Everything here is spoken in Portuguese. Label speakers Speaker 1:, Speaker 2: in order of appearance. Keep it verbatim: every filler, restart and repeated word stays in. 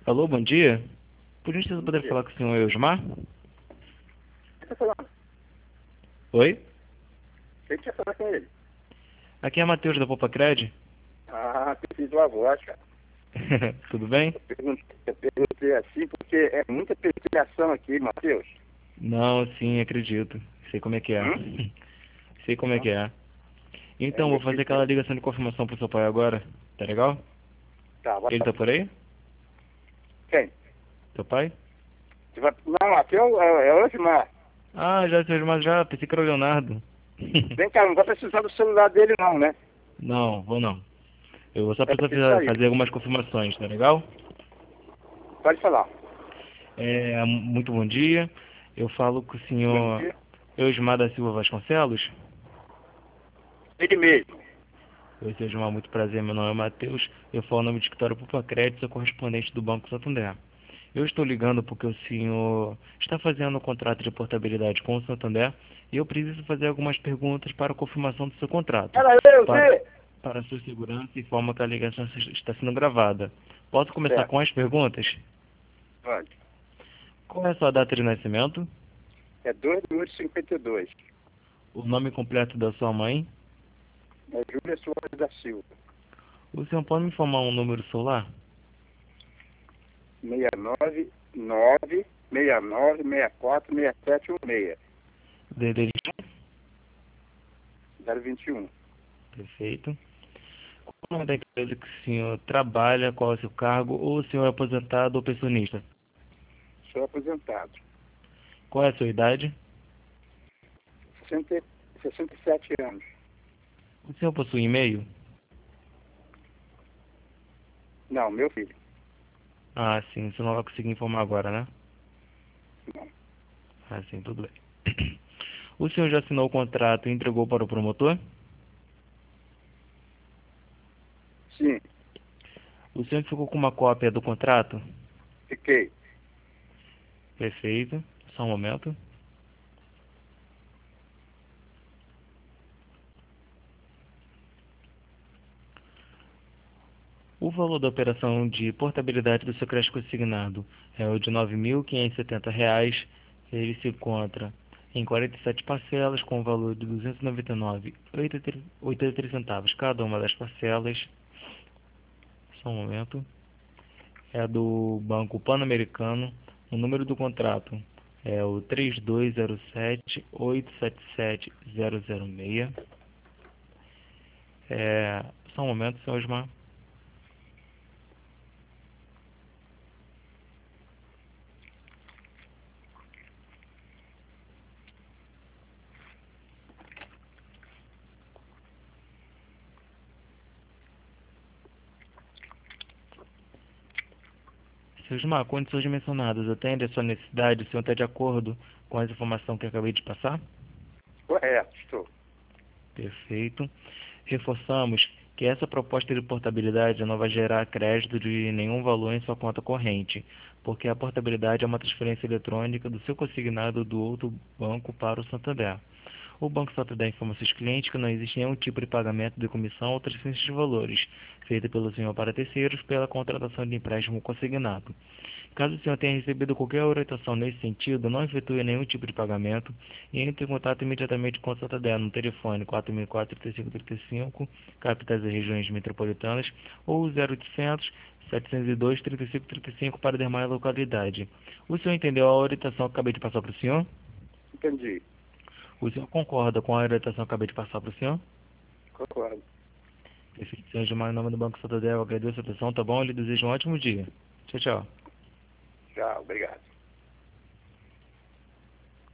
Speaker 1: Alô, bom dia. Por gentileza,
Speaker 2: Bom
Speaker 1: poder
Speaker 2: dia.
Speaker 1: falar com o senhor Eusmar?
Speaker 2: Quem está falando?
Speaker 1: Oi?
Speaker 2: Quem quer falar com ele?
Speaker 1: Aqui é Matheus da Poupa Cred.
Speaker 2: Ah, eu fiz uma voz, cara.
Speaker 1: Tudo bem?
Speaker 2: Eu perguntei, eu perguntei assim porque é muita perturbação aqui, Matheus.
Speaker 1: Não, sim, acredito. Sei como é que é.
Speaker 2: Hum?
Speaker 1: Sei como é
Speaker 2: Não?
Speaker 1: que é.
Speaker 2: É,
Speaker 1: Então,
Speaker 2: meu
Speaker 1: vou fazer
Speaker 2: filho.
Speaker 1: aquela ligação de confirmação pro seu pai agora. Tá legal?
Speaker 2: Tá, vai.
Speaker 1: Ele tá por aí?
Speaker 2: Quem?
Speaker 1: Seu pai?
Speaker 2: Você vai... Não, Matheus é, é Osmar.
Speaker 1: Ah, já, seu Eusmar, já. Pensei que era o Leonardo.
Speaker 2: Vem cá, não vai precisar do celular dele não, né?
Speaker 1: Não, vou não. Eu vou só
Speaker 2: É
Speaker 1: precisar
Speaker 2: isso
Speaker 1: fazer
Speaker 2: aí.
Speaker 1: fazer algumas confirmações, tá legal?
Speaker 2: Pode falar.
Speaker 1: É, muito bom dia. Eu falo com o
Speaker 2: Bom
Speaker 1: senhor
Speaker 2: dia.
Speaker 1: Eusmar da Silva Vasconcelos.
Speaker 2: Ele mesmo.
Speaker 1: Oi, seja uma muito prazer, meu nome é Matheus, eu falo o nome de escritório Poupa Crédito, sou correspondente do Banco Santander. Eu estou ligando porque o senhor está fazendo um contrato de portabilidade com o Santander e eu preciso fazer algumas perguntas para a confirmação do seu contrato,
Speaker 2: Era eu,
Speaker 1: para,
Speaker 2: Zé.
Speaker 1: para a sua segurança e forma que a ligação está sendo gravada. Posso começar
Speaker 2: Certo,
Speaker 1: com as perguntas?
Speaker 2: pode.
Speaker 1: Qual é a sua data de nascimento?
Speaker 2: É dois de oito de cinquenta e dois.
Speaker 1: O nome completo da sua mãe?
Speaker 2: É Júlia Soares da Silva.
Speaker 1: O senhor pode me informar um número celular?
Speaker 2: seis nove nove seis nove seis quatro seis sete um seis.
Speaker 1: D D
Speaker 2: zero vinte e um.
Speaker 1: Perfeito. Qual o nome da empresa que o senhor trabalha, qual é o seu cargo, ou o senhor é aposentado ou pensionista?
Speaker 2: Sou aposentado.
Speaker 1: Qual é a sua idade?
Speaker 2: sessenta, sessenta e sete anos.
Speaker 1: O senhor possui e-mail?
Speaker 2: Não, meu filho.
Speaker 1: Ah, sim, o senhor não vai conseguir informar agora, né?
Speaker 2: Não.
Speaker 1: Ah, sim, tudo bem. O senhor já assinou o contrato e entregou para o promotor?
Speaker 2: Sim,
Speaker 1: O senhor ficou com uma cópia do contrato?
Speaker 2: fiquei.
Speaker 1: Perfeito. Só um momento. O valor da operação de portabilidade do seu crédito consignado é o de nove mil quinhentos e setenta reais. Ele se encontra em quarenta e sete parcelas com o valor de duzentos e noventa e nove reais e oitenta e três centavos cada uma das parcelas. Só um momento. É do Banco Pan-Americano. O número do contrato é o três dois zero sete oito sete sete zero zero seis. É... Só um momento, senhor Osmar. Senhor Osmar, condições mencionadas atendem a sua necessidade? O senhor está de acordo com as informações que eu acabei de passar?
Speaker 2: Correto, estou.
Speaker 1: Perfeito. Reforçamos que essa proposta de portabilidade não vai gerar crédito de nenhum valor em sua conta corrente, porque a portabilidade é uma transferência eletrônica do seu consignado do outro banco para o Santander. O Banco Santander informa seus clientes que não existe nenhum tipo de pagamento de comissão ou transferência de valores, feita pelo senhor para terceiros pela contratação de empréstimo consignado. Caso o senhor tenha recebido qualquer orientação nesse sentido, não efetue nenhum tipo de pagamento e entre em contato imediatamente com o Santander no telefone quatro mil e quatro, trinta e cinco trinta e cinco, capitais e regiões metropolitanas, ou zero oitocentos, setecentos e dois, trinta e cinco trinta e cinco para demais localidade. O senhor entendeu a orientação que acabei de passar para o senhor?
Speaker 2: Entendi.
Speaker 1: O senhor concorda com a orientação que acabei de passar para o senhor?
Speaker 2: Concordo.
Speaker 1: Perfeito, senhor Gilmar, em nome do Banco Santander, eu agradeço a atenção, tá bom? Eu lhe desejo um ótimo dia. Tchau, tchau.
Speaker 2: Tchau, obrigado.